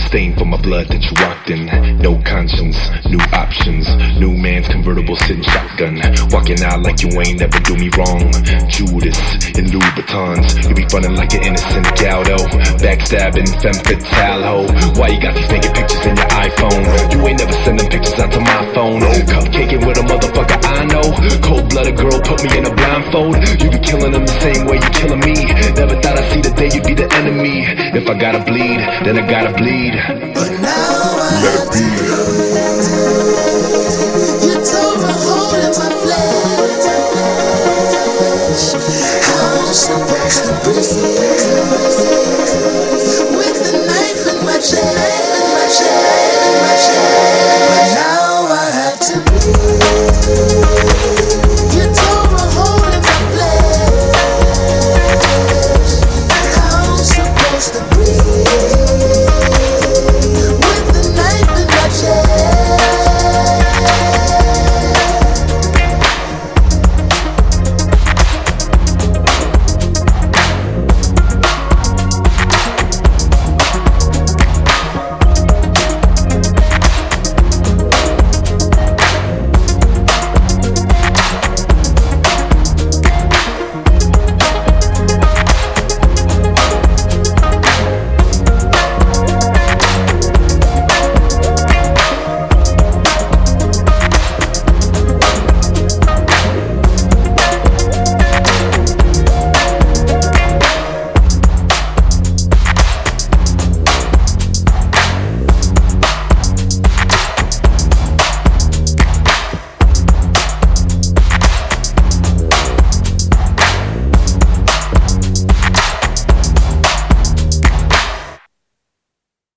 stain for my blood that you walked in. No conscience, new options. New man's convertible sitting shotgun. Walking out like you ain't never do me wrong. Judas in Louboutins. You be frontin' like an innocent gal though. Backstabbing, femme fatale ho. Why you got these naked pictures in your iPhone? You ain't never sending pictures out to my phone. Cupcaking with a motherfucker I know. Cold-blooded girl put me in a blindfold. You be killing them the same way you killing me. Never thought I'd see the day you'd be the enemy. If I gotta bleed, then I gotta bleed. But now I let it be.